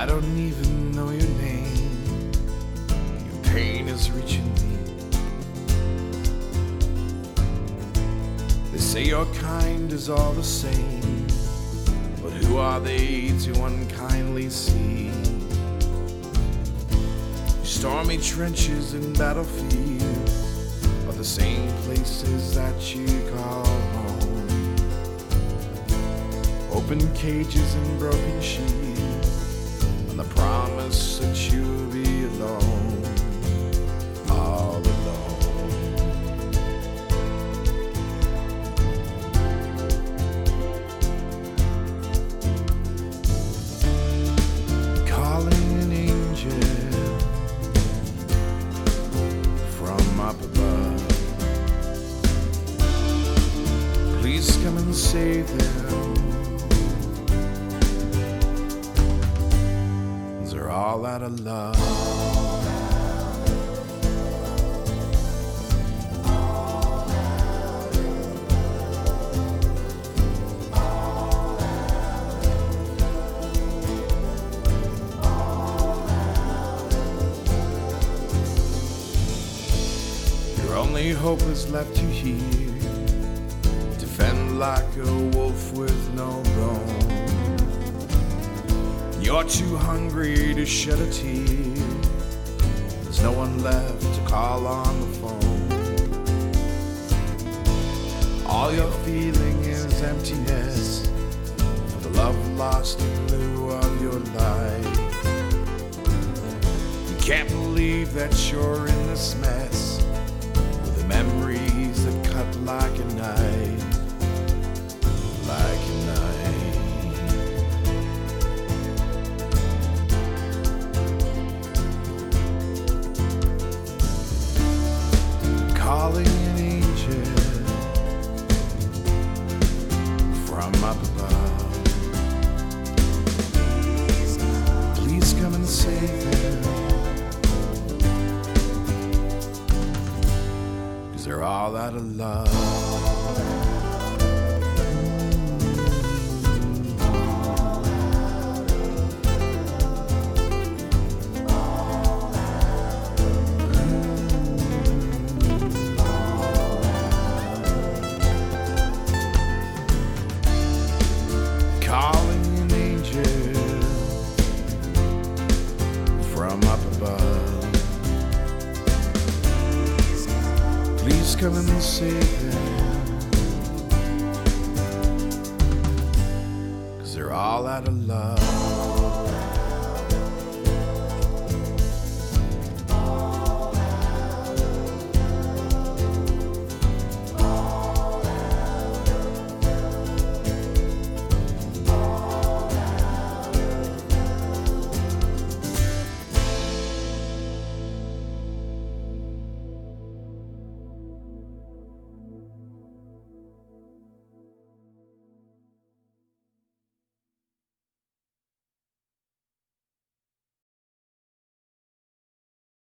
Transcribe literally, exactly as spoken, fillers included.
I don't even know your name. Your pain is reaching me. They say your kind is all the same, but who are they to unkindly see? Stormy trenches and battlefields are the same places that you call home. Open cages and broken sheets, and the promise that you'll be alone, all alone. Calling an angel from up above, please come and save them. They're all out of love. Your only hope is left you here, to fend like a wolf with no bone. You're too hungry to shed a tear. There's no one left to call on the phone. All you're feeling is emptiness for the love lost in lieu of your life. You can't believe that you're in this mess, with the memories that cut like a knife, like a knife. Calling an angel from up above, please come and save them, 'cause they're all out of love. Calling an angel from up above, please come and save them, 'cause they're all out of love.